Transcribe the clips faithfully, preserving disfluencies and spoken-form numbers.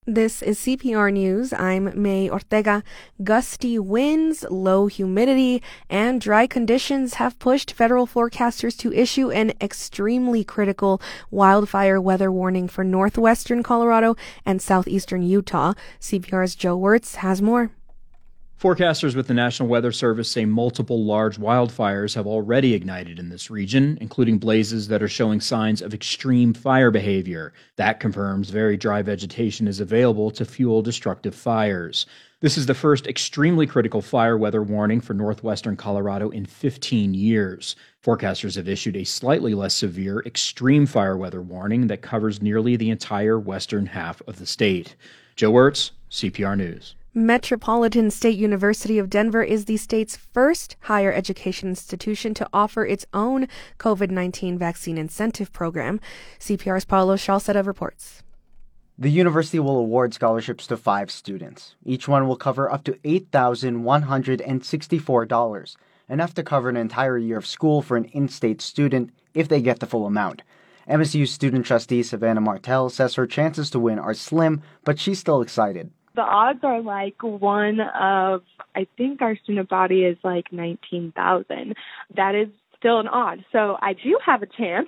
This is C P R News. I'm May Ortega. Gusty winds, low humidity, and dry conditions have pushed federal forecasters to issue an extremely critical wildfire weather warning for northwestern Colorado and southeastern Utah. C P R's Joe Wertz has more. Forecasters with the National Weather Service say multiple large wildfires have already ignited in this region, including blazes that are showing signs of extreme fire behavior. That confirms very dry vegetation is available to fuel destructive fires. This is the first extremely critical fire weather warning for northwestern Colorado in fifteen years. Forecasters have issued a slightly less severe extreme fire weather warning that covers nearly the entire western half of the state. Joe Wertz, C P R News. Metropolitan State University of Denver is the state's first higher education institution to offer its own COVID nineteen vaccine incentive program. C P R's Paulo Shalceda reports. The university will award scholarships to five students. Each one will cover up to eight thousand one hundred sixty-four dollars, enough to cover an entire year of school for an in-state student if they get the full amount. M S U student trustee Savannah Martell says her chances to win are slim, but she's still excited. The odds are like one of, I think our student body is like nineteen thousand. That is still an odd. So I do have a chance.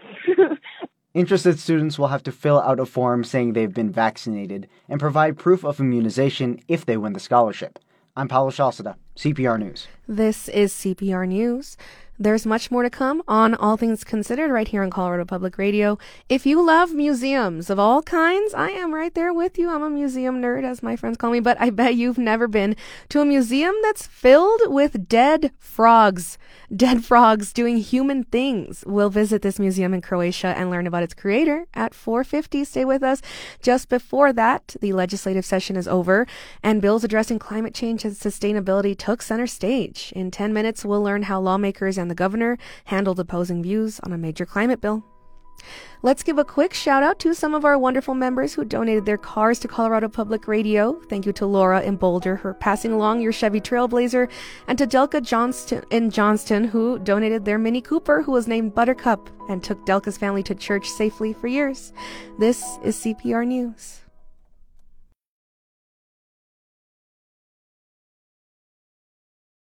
Interested students will have to fill out a form saying they've been vaccinated and provide proof of immunization if they win the scholarship. I'm Paulo Shalceda, C P R News. This is C P R News. There's much more to come on All Things Considered right here on Colorado Public Radio. If you love museums of all kinds, I am right there with you. I'm a museum nerd, as my friends call me, but I bet you've never been to a museum that's filled with dead frogs. Dead frogs doing human things. We'll visit this museum in Croatia and learn about its creator at four fifty. Stay with us. Just before that, the legislative session is over, and bills addressing climate change and sustainability took center stage. In ten minutes, we'll learn how lawmakers and the governor handled opposing views on a major climate bill. Let's give a quick shout out to some of our wonderful members who donated their cars to Colorado Public Radio. Thank you to Laura in Boulder for passing along your Chevy Trailblazer, and to Delka Johnston in Johnston, who donated their Mini Cooper, who was named Buttercup and took Delka's family to church safely for years. This is C P R News.